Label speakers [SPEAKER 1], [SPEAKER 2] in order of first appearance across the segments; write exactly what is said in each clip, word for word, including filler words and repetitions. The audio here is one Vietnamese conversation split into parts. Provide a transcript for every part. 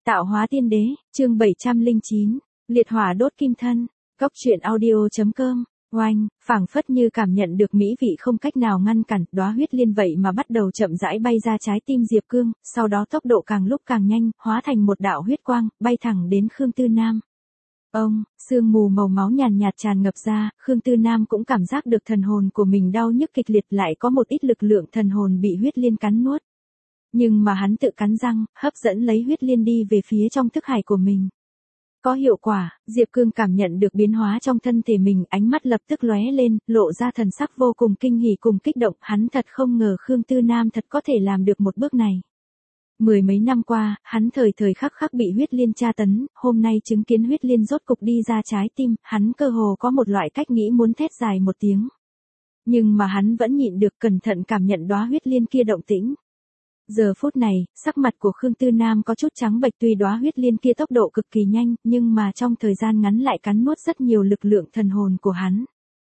[SPEAKER 1] Tạo hóa tiên đế, chương bảy trăm lẻ chín, liệt hỏa đốt kim thân, cốc truyện audio.com, oanh, phảng phất như cảm nhận được mỹ vị không cách nào ngăn cản, đóa huyết liên vậy mà bắt đầu chậm rãi bay ra trái tim Diệp Cương, sau đó tốc độ càng lúc càng nhanh, hóa thành một đạo huyết quang, bay thẳng đến Khương Tư Nam. Ông, sương mù màu máu nhàn nhạt tràn ngập ra, Khương Tư Nam cũng cảm giác được thần hồn của mình đau nhức kịch liệt, lại có một ít lực lượng thần hồn bị huyết liên cắn nuốt. Nhưng mà hắn tự cắn răng, hấp dẫn lấy huyết liên đi về phía trong thức hải của mình. Có hiệu quả, Diệp Cương cảm nhận được biến hóa trong thân thể mình, ánh mắt lập tức lóe lên, lộ ra thần sắc vô cùng kinh hỉ cùng kích động, hắn thật không ngờ Khương Tư Nam thật có thể làm được một bước này. Mười mấy năm qua, hắn thời thời khắc khắc bị huyết liên tra tấn, hôm nay chứng kiến huyết liên rốt cục đi ra trái tim, hắn cơ hồ có một loại cách nghĩ muốn thét dài một tiếng. Nhưng mà hắn vẫn nhịn được, cẩn thận cảm nhận đóa huyết liên kia động tĩnh. Giờ phút này, sắc mặt của Khương Tư Nam có chút trắng bệch, tuy đóa huyết liên kia tốc độ cực kỳ nhanh, nhưng mà trong thời gian ngắn lại cắn nuốt rất nhiều lực lượng thần hồn của hắn.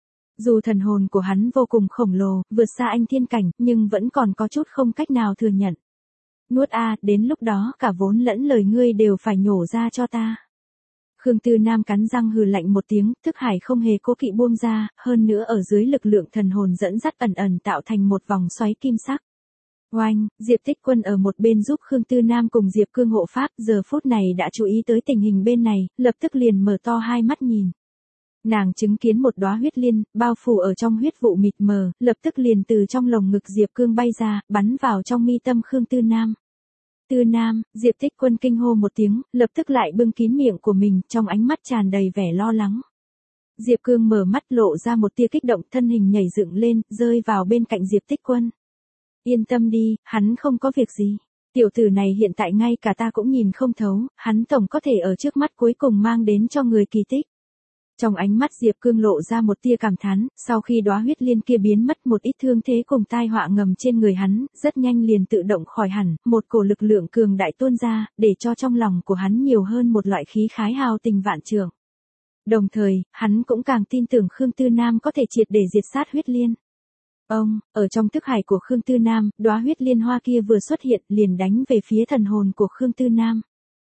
[SPEAKER 1] Dù thần hồn của hắn vô cùng khổng lồ, vượt xa anh thiên cảnh, nhưng vẫn còn có chút không cách nào thừa nhận. Nuốt a, đến lúc đó cả vốn lẫn lời ngươi đều phải nhổ ra cho ta. Khương Tư Nam cắn răng hừ lạnh một tiếng, thức hải không hề cố kỵ buông ra, hơn nữa ở dưới lực lượng thần hồn dẫn dắt ẩn ẩn tạo thành một vòng xoáy kim sắc. Oanh, Diệp Tích Quân ở một bên giúp Khương Tư Nam cùng Diệp Cương hộ pháp, giờ phút này đã chú ý tới tình hình bên này, lập tức liền mở to hai mắt nhìn. Nàng chứng kiến một đóa huyết liên, bao phủ ở trong huyết vụ mịt mờ, lập tức liền từ trong lồng ngực Diệp Cương bay ra, bắn vào trong mi tâm Khương Tư Nam. Tư Nam, Diệp Tích Quân kinh hô một tiếng, lập tức lại bưng kín miệng của mình, trong ánh mắt tràn đầy vẻ lo lắng. Diệp Cương mở mắt lộ ra một tia kích động, thân hình nhảy dựng lên, rơi vào bên cạnh Diệp Tích Quân. Yên tâm đi, hắn không có việc gì. Tiểu tử này hiện tại ngay cả ta cũng nhìn không thấu, hắn tổng có thể ở trước mắt cuối cùng mang đến cho người kỳ tích. Trong ánh mắt Diệp Cương lộ ra một tia cảm thán, sau khi đóa huyết liên kia biến mất, một ít thương thế cùng tai họa ngầm trên người hắn, rất nhanh liền tự động khỏi hẳn, một cổ lực lượng cường đại tuôn ra, để cho trong lòng của hắn nhiều hơn một loại khí khái hào tình vạn trượng. Đồng thời, hắn cũng càng tin tưởng Khương Tư Nam có thể triệt để diệt sát huyết liên. Ông, ở trong thức hải của Khương Tư Nam, đóa huyết liên hoa kia vừa xuất hiện, liền đánh về phía thần hồn của Khương Tư Nam.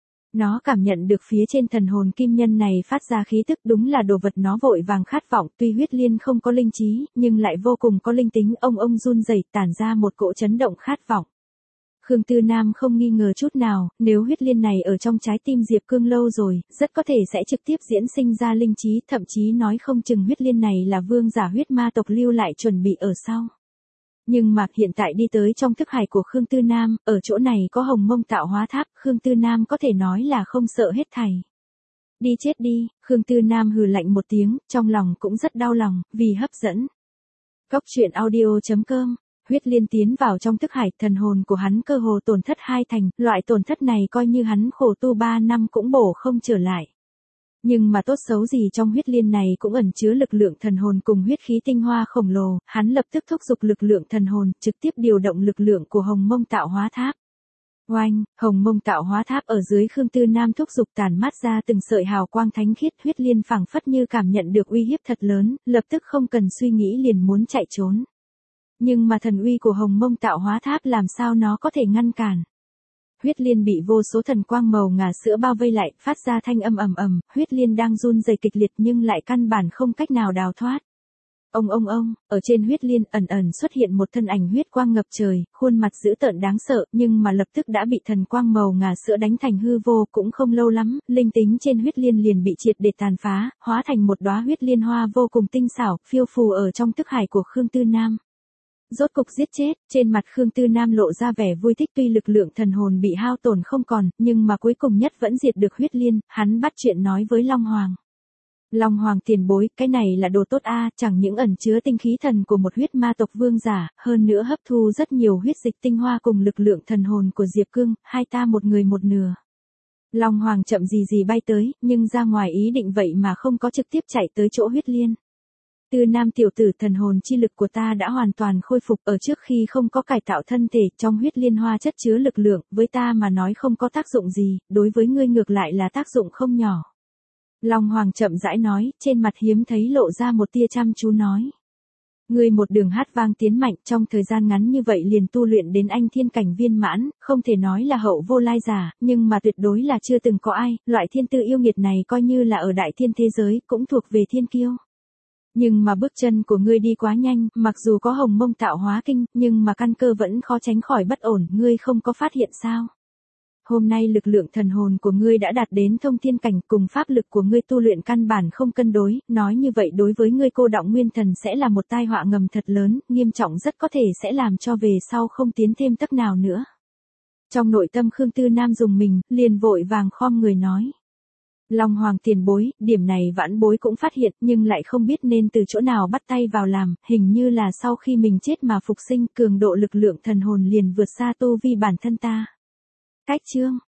[SPEAKER 1] Nó cảm nhận được phía trên thần hồn kim nhân này phát ra khí tức, đúng là đồ vật nó vội vàng khát vọng, tuy huyết liên không có linh trí, nhưng lại vô cùng có linh tính, ông ông run rẩy tản ra một cỗ chấn động khát vọng. Khương Tư Nam không nghi ngờ chút nào, nếu huyết liên này ở trong trái tim Diệp Cương lâu rồi, rất có thể sẽ trực tiếp diễn sinh ra linh trí, thậm chí nói không chừng huyết liên này là vương giả huyết ma tộc lưu lại chuẩn bị ở sau. Nhưng mà hiện tại đi tới trong thức hải của Khương Tư Nam, ở chỗ này có hồng mông tạo hóa tháp, Khương Tư Nam có thể nói là không sợ hết thảy. Đi chết đi, Khương Tư Nam hừ lạnh một tiếng, trong lòng cũng rất đau lòng, vì hấp dẫn. Cốc truyện audio.com, huyết liên tiến vào trong thức hải, thần hồn của hắn cơ hồ tổn thất hai thành, loại tổn thất này coi như hắn khổ tu ba năm cũng bổ không trở lại. Nhưng mà tốt xấu gì trong huyết liên này cũng ẩn chứa lực lượng thần hồn cùng huyết khí tinh hoa khổng lồ, hắn lập tức thúc giục lực lượng thần hồn, trực tiếp điều động lực lượng của hồng mông tạo hóa tháp. Oanh, hồng mông tạo hóa tháp ở dưới Khương Tư Nam thúc giục tản mát ra từng sợi hào quang thánh khiết, huyết liên phảng phất như cảm nhận được uy hiếp thật lớn, lập tức không cần suy nghĩ liền muốn chạy trốn. Nhưng mà thần uy của hồng mông tạo hóa tháp làm sao nó có thể ngăn cản. Huyết liên bị vô số thần quang màu ngà sữa bao vây lại, phát ra thanh âm ầm ầm, huyết liên đang run rẩy kịch liệt nhưng lại căn bản không cách nào đào thoát. Ông ông ông, ở trên huyết liên ẩn ẩn xuất hiện một thân ảnh huyết quang ngập trời, khuôn mặt dữ tợn đáng sợ, nhưng mà lập tức đã bị thần quang màu ngà sữa đánh thành hư vô, cũng không lâu lắm, linh tính trên huyết liên liền bị triệt để tàn phá, hóa thành một đóa huyết liên hoa vô cùng tinh xảo, phiêu phù ở trong thức hải của Khương Tư Nam. Rốt cục giết chết, trên mặt Khương Tư Nam lộ ra vẻ vui thích, tuy lực lượng thần hồn bị hao tổn không còn, nhưng mà cuối cùng nhất vẫn diệt được huyết liên, hắn bắt chuyện nói với Long Hoàng. Long Hoàng tiền bối, cái này là đồ tốt a, chẳng những ẩn chứa tinh khí thần của một huyết ma tộc vương giả, hơn nữa hấp thu rất nhiều huyết dịch tinh hoa cùng lực lượng thần hồn của Diệp Cương, hai ta một người một nửa. Long Hoàng chậm gì gì bay tới, nhưng ra ngoài ý định vậy mà không có trực tiếp chạy tới chỗ huyết liên. Tư Nam tiểu tử, thần hồn chi lực của ta đã hoàn toàn khôi phục, ở trước khi không có cải tạo thân thể, trong huyết liên hoa chất chứa lực lượng, với ta mà nói không có tác dụng gì, đối với ngươi ngược lại là tác dụng không nhỏ. Long Hoàng chậm rãi nói, trên mặt hiếm thấy lộ ra một tia chăm chú nói. Ngươi một đường hát vang tiến mạnh, trong thời gian ngắn như vậy liền tu luyện đến anh thiên cảnh viên mãn, không thể nói là hậu vô lai giả, nhưng mà tuyệt đối là chưa từng có ai, loại thiên tư yêu nghiệt này coi như là ở đại thiên thế giới, cũng thuộc về thiên kiêu. Nhưng mà bước chân của ngươi đi quá nhanh, mặc dù có hồng mông tạo hóa kinh, nhưng mà căn cơ vẫn khó tránh khỏi bất ổn, ngươi không có phát hiện sao? Hôm nay lực lượng thần hồn của ngươi đã đạt đến thông thiên cảnh, cùng pháp lực của ngươi tu luyện căn bản không cân đối, nói như vậy đối với ngươi cô đọng nguyên thần sẽ là một tai họa ngầm thật lớn, nghiêm trọng rất có thể sẽ làm cho về sau không tiến thêm tấc nào nữa. Trong nội tâm Khương Tư Nam dùng mình, liền vội vàng khom người nói. Long Hoàng tiền bối, điểm này vãn bối cũng phát hiện, nhưng lại không biết nên từ chỗ nào bắt tay vào làm, hình như là sau khi mình chết mà phục sinh, cường độ lực lượng thần hồn liền vượt xa tu vi bản thân ta. Cách chương